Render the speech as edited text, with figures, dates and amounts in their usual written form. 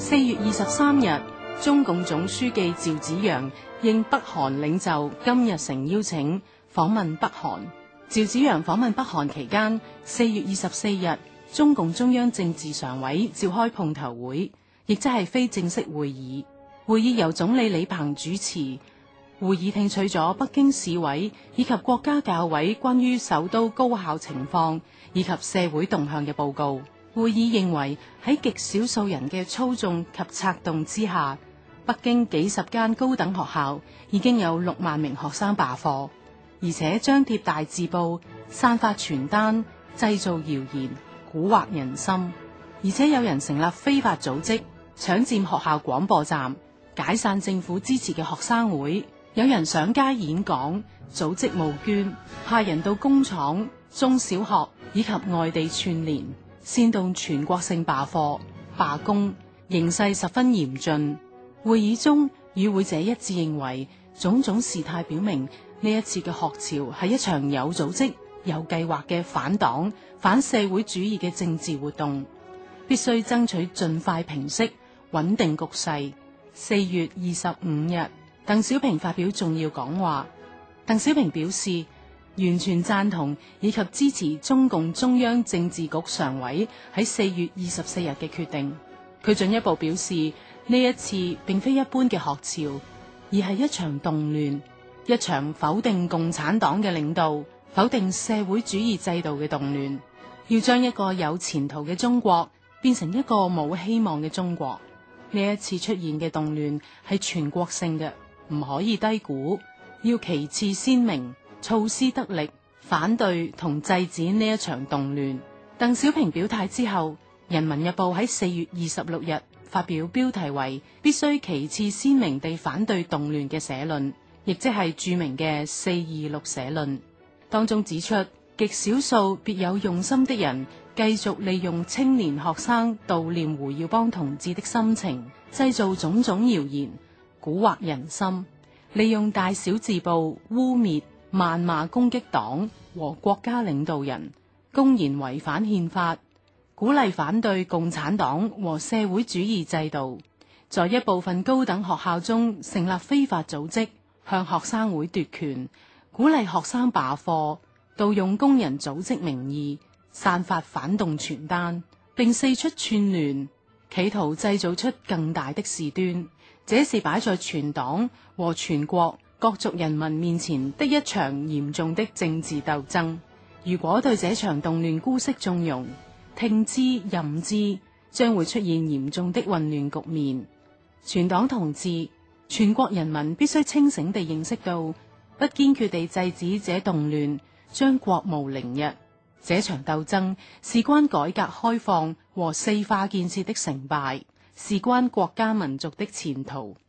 4月23日，中共總書記趙紫陽應北韓領袖金日成邀請訪問北韓。趙紫陽訪問北韓期間，4月24日，中共中央政治常委召開碰頭會，亦即係非正式會議。會議由總理李鵬主持。會議聽取咗北京市委以及國家教委關於首都高校情況以及社會動向嘅報告。會議認為喺極少數人嘅操縱及策動之下，北京幾十間高等學校已經有6萬名學生罷課，而且張貼大字報、散發傳單、製造謠言、蠱惑人心，而且有人成立非法組織，搶佔學校廣播站，解散政府支持嘅學生會。有人上街演講，組織募捐，派人到工廠、中小學以及外地串聯，煽動全國性罷課、罷工，形勢十分嚴峻。會議中，與會者一致認為，種種事態表明呢一次嘅學潮係一場有組織、有計劃嘅反黨、反社會主義嘅政治活動，必須爭取盡快平息、穩定局勢。4月25日。鄧小平發表重要講話。鄧小平表示，完全贊同以及支持中共中央政治局常委喺4月24日嘅決定。佢進一步表示，呢一次並非一般嘅學潮，而係一場動亂，一場否定共產黨嘅領導、否定社會主義制度嘅動亂，要將一個有前途嘅中國變成一個冇希望嘅中國。呢一次出現嘅動亂係全國性嘅，唔可以低估，要旗幟鮮明、措施得力，反對同制止呢一場動亂。鄧小平表態之後，《人民日報》喺4月26日發表標題為「必須旗幟鮮明地反對動亂」嘅社論，亦即係著名嘅426社論。當中指出，極少數別有用心的人繼續利用青年學生悼念胡耀邦同志的心情，製造種種謠言，蠱惑人心，利用大小字報污衊、謾罵、攻擊黨和國家領導人，公然違反憲法，鼓勵反對共產黨和社會主義制度，在一部分高等學校中成立非法組織，向學生會奪權，鼓勵學生罷課，盜用工人組織名義，散發反動傳單，並四出串聯，企圖製造出更大的事端。這是擺在全黨和全國各族人民面前的一場嚴重的政治鬥爭。如果對這場動亂姑息縱容、聽之任之，將會出現嚴重的混亂局面。全黨同志、全國人民必須清醒地認識到，不堅決地制止這動亂，將國無寧日。這場鬥爭事關改革開放和四化建設的成敗，事關國家民族的前途。